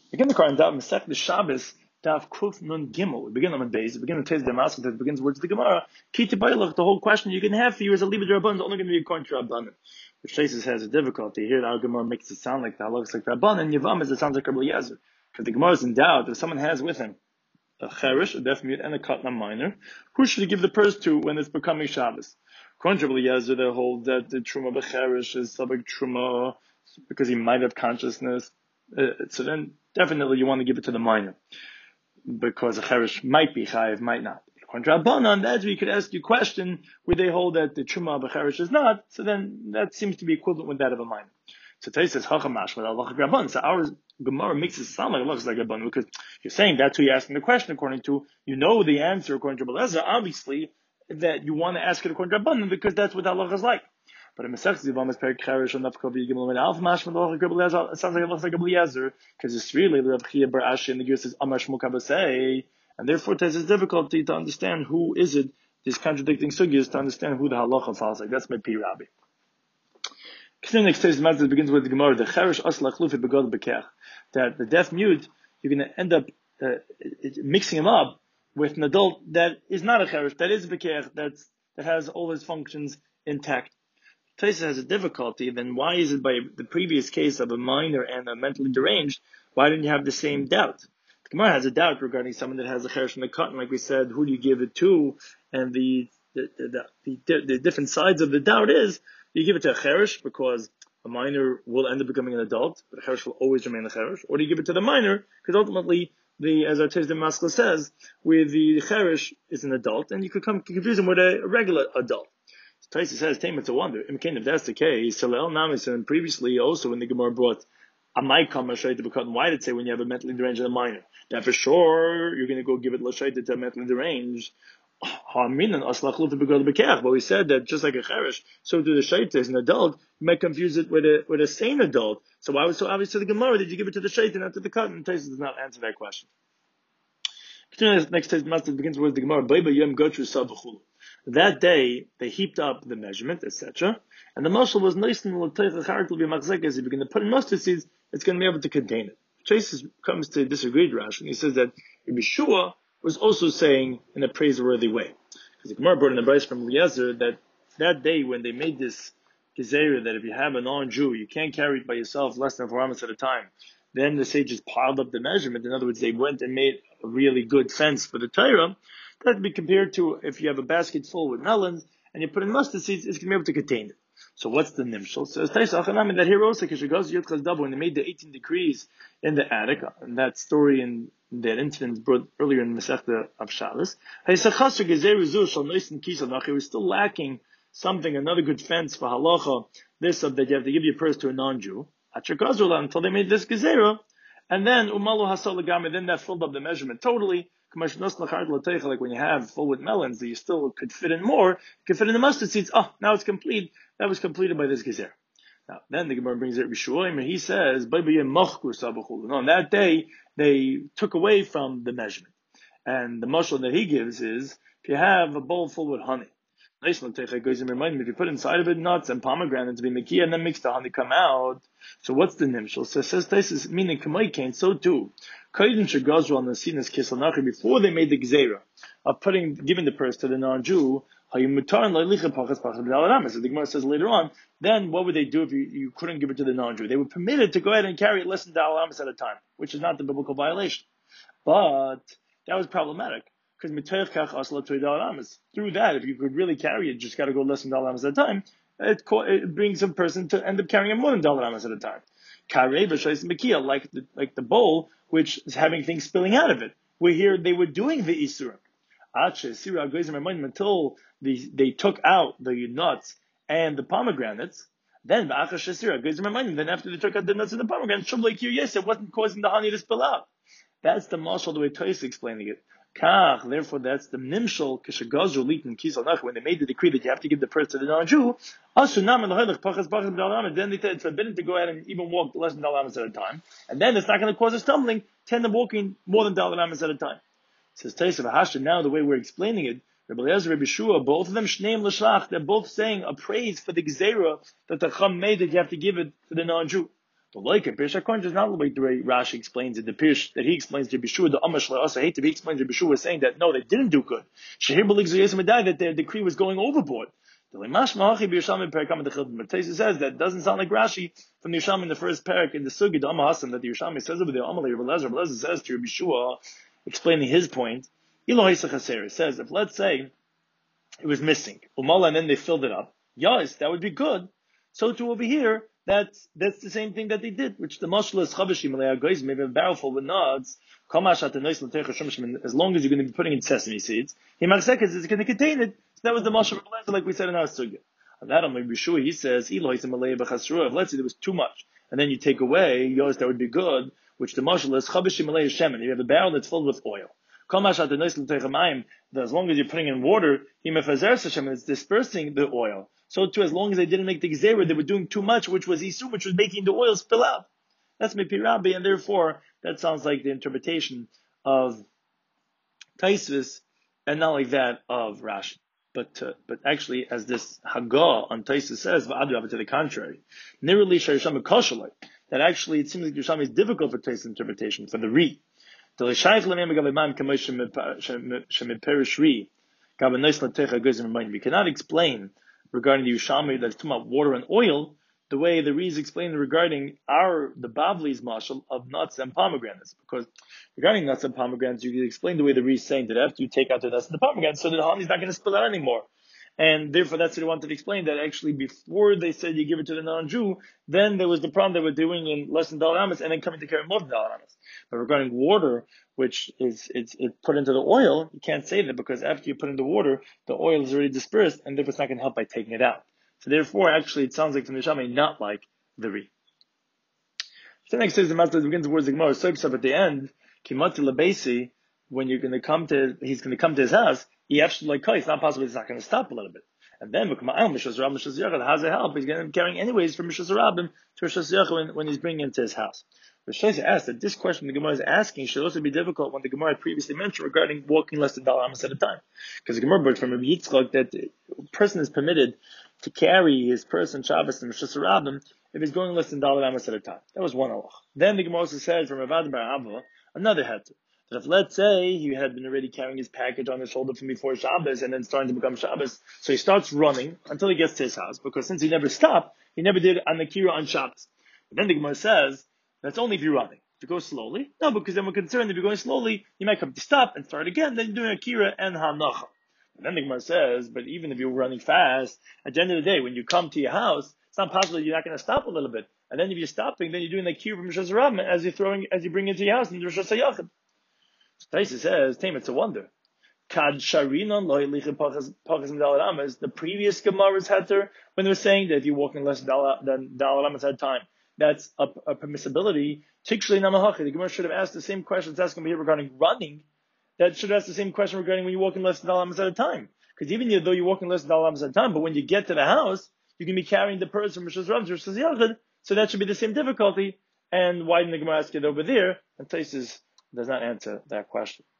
Begin the Quran Daf Masech the Shabbos Daf Kuf Nun Gimel. We begin on the base. We begin the Tez Damascus that begins words of the Gemara. Kiti Bailach. The whole question you can have for you is a Libid Rabban is only going to be according to Rabbanan. Which Shaisis has a difficulty here. Our Gemara makes it sound like the halachas like Rabbanan, and Yavam is it sounds like Rabbi Eliezer. Because the Gemara is in doubt if someone has with him a cherish, a deaf mute, and a katna minor, who should he give the purse to when it's becoming Shabbos? According to Rabbi Eliezer, they hold that the truma b'cherish is sabek truma because he might have consciousness. So then definitely you want to give it to the minor because a cherish might be chayiv, might not. According to Rabbanan, that's where you could ask you a question where they hold that the truma b'cherish is not. So then that seems to be equivalent with that of a minor. So Tais says hachamash with Allah Rabban. So our Gemara makes it sound like Allah like Rabban because you're saying that's who you're asking the question according to. You know the answer according to Rabbi Eliezer. Obviously, that you want to ask it according to Rabban because that's what Allah is like. But in Masech Zivam is Perik Cherish and Nafkav Yigimel with Alf Mash with Allah Rabbi Eliezer. It sounds like Allah like Rabbi Eliezer because it's really Rav Chia Bar Ashi and the Gur says Amash Mukabasei, and therefore it has a difficulty to understand who is it. These contradicting sugyas to understand who the halacha falls like. That's my P Rabbi. Next Tez begins with the Gemara, the Cherish Aslach Lufi Begod Bekech, that the deaf mute, you're going to end up mixing him up with an adult that is not a Cherish, that is Bekech, that has all his functions intact. Taisa has a difficulty, then why is it by the previous case of a minor and a mentally deranged, why didn't you have the same doubt? The Gemara has a doubt regarding someone that has a Cherish in the cotton, like we said, who do you give it to, and the different sides of the doubt is, you give it to a cherish because a minor will end up becoming an adult, but a cherish will always remain a cherish. Or do you give it to the minor because ultimately, as our Tez Damascus says, where the cherish is an adult, and you could confuse him with a regular adult. So Taisa says, "Tame, it's a wonder." If that's the case, Salel Namis, and previously also when the Gemara brought a Maikam Lashaita to become, why did it say when you have a mentally deranged and a minor? That for sure you're going to go give it Lashaita to a mentally deranged. But we said that just like a cherish, so do the shaita is an adult. You might confuse it with a sane adult. So why was it so obvious to the Gemara that you give it to the shaita and not to the cut? And Taisa does not answer that question. Next Taisa begins with the Gemara. That day they heaped up the measurement, etc. And the mashal was nice and as you begin to put in mustard seeds, it's going to be able to contain it. Chase comes to disagree with Rashi, and he says that Yeshua was also saying in a praiseworthy way. Because the Gemara brought in the Bryce from Eliezer that day when they made this gezerah that if you have a non-Jew, you can't carry it by yourself less than 4 amas at a time. Then the sages piled up the measurement. In other words, they went and made a really good fence for the Torah. That would be compared to if you have a basket full with melons and you put in mustard seeds, it's going to be able to contain it. So what's the nimshal? So it's that here also, when they made the 18 decrees in the attic, and that story and that incident brought earlier in Masechta of Shabbos, we're still lacking something, another good fence for halacha, this of that you have to give your purse to a non-Jew, until they made this gezerah, and then then that filled up the measurement totally. Like when you have full with melons, that you still could fit in more, you could fit in the mustard seeds. Oh, now it's complete. That was completed by this gezer. Now, then the Gemara brings it Rishuim, and he says, no, on that day, they took away from the measurement. And the mashal that he gives is, if you have a bowl full with honey, if you put inside of it nuts and pomegranates to be mekia and then mix the honey come out. So what's the nimshal? So it says this is meaning kamaikain, so too. Before they made the gzeira of giving the purse to the non-Jew, so the Gemara says later on, then what would they do if you couldn't give it to the non-Jew? They were permitted to go ahead and carry it less than Dal Amas at a time, which is not the biblical violation. But that was problematic. Because through that, if you could really carry it, just got to go less than Dal Amas at a time, it brings a person to end up carrying more than Dal Amas at a time. Like the bowl, which is having things spilling out of it. Where here they were doing the Isurim. Until they took out the nuts and the pomegranates, then after they took out the nuts and the pomegranates, it wasn't causing the honey to spill out. That's the mashal, the way Toys is explaining it. Therefore, that's the nimshal when they made the decree that you have to give the purse to the non-Jew. Then they said it's forbidden to go ahead and even walk less than Dal Amas at a time, and then it's not going to cause a stumbling. Tend to walking more than Dal Amas at a time. Says Taisa V'Hashta. Now the way we're explaining it, Rabbi Eliezer, Rabbi Shua, both of them shneim l'shlach. They're both saying a praise for the gezerah that the Chacham made that you have to give it to the non-Jew. The like in Pirush HaKohen is not like the way Rashi explains it. The Pirush that he explains to Bishua, the Amash La'asa hate to be explained to Bishua, saying that no, they didn't do good. Shehir B'lig Zayis Medai, that their decree was going overboard. The Limash Mahachi B'Yerushalmi Perakam D'Chilv. But Taisa says that doesn't sound like Rashi from the Yerushalmi in the first parak in the Sugi, the Amma Hasan, that the Yerushalmi says over there. Amalei Rabbi Lezer says to Bishua, explaining his point. Elohei Sachaser says if let's say it was missing, Umala, and then they filled it up. Yes, that would be good. So too over here, that's the same thing that they did, which the mashal is chavashim alei maybe a barrel full with nuts. As long as you're going to be putting in sesame seeds, Himarseket is going to contain it. So that was the mashal like we said in our sugya. And that on Bishua, he says, if let's say there was too much, and then you take away, yes, that would be good, which the mashal is chavashim alei shemen. You have a barrel that's filled with oil. That as long as you're putting in water, it's dispersing the oil. So too, as long as they didn't make the gzera, they were doing too much, which was isur, which was making the oil spill out. That's Mepi Rabbi, and therefore that sounds like the interpretation of Taisvis, and not like that of Rashi. But actually, as this Haggah on Taisvis says, to the contrary, that actually it seems like Yerushalmi is difficult for Taisvis interpretation for the Re. We cannot explain regarding the Yerushalmi that it's talking about water and oil the way the Rees explained regarding the Bavli's mashal of nuts and pomegranates. Because regarding nuts and pomegranates, you can explain the way the Rees saying that after you take out the nuts and the pomegranates, so the honey is not going to spill out anymore. And therefore, that's what I wanted to explain, that actually before they said you give it to the non-Jew, then there was the problem they were doing in less than $1 and then coming to carry more than $1. But regarding water, which is it's put into the oil, you can't say that because after you put in the water, the oil is already dispersed, and therefore it's not going to help by taking it out. So therefore, actually, it sounds like from the Yerushalmi, not like the Re. So next says the Master begins the words of Gemara, so at the end, Kimati Labesi, when he's going to come to his house, he actually it's not possible it's not going to stop a little bit. And then how's it help? He's going to be carrying anyways from Mishas Rabim to Mishas Yachid when he's bringing it into his house. Rosh Hashanah asked that this question the Gemara is asking should also be difficult when the Gemara had previously mentioned regarding walking less than $1 at a time. Because the Gemara brought from Rabbi Yitzchak that a person is permitted to carry his person Shabbos and Mishas Rabim if he's going less than $1 at a time. That was one halach. Then the Gemara also said from Ravad Bar Abba another heter. That if let's say he had been already carrying his package on his shoulder from before Shabbos and then starting to become Shabbos, so he starts running until he gets to his house, because since he never stopped, he never did an Akira on Shabbos. But then the Gemara says, that's only if you're running. If you go slowly, no, because then we're concerned if you're going slowly, you might come to stop and start again, then you're doing Akira and Hanacha. And then the Gemara says, but even if you're running fast, at the end of the day, when you come to your house, it's not possible that you're not going to stop a little bit. And then if you're stopping, then you're doing the Akira from Mishas Rabim as you bring it to your house and Rosh Hashanah. Taisa says, Tame, it's a wonder. The previous Gemara's heter, when they were saying that if you're walking less than $1 at a time, that's a permissibility. The Gemara should have asked the same question it's asking me here regarding running. That should ask the same question regarding when you're walking less than $1 at a time. Because even though you're walking less than $1 at a time, but when you get to the house, you can be carrying the purse from Mishas Rabim to Mishas Yachid, so that should be the same difficulty. And why didn't the Gemara ask it over there? And Taisa does not answer that question.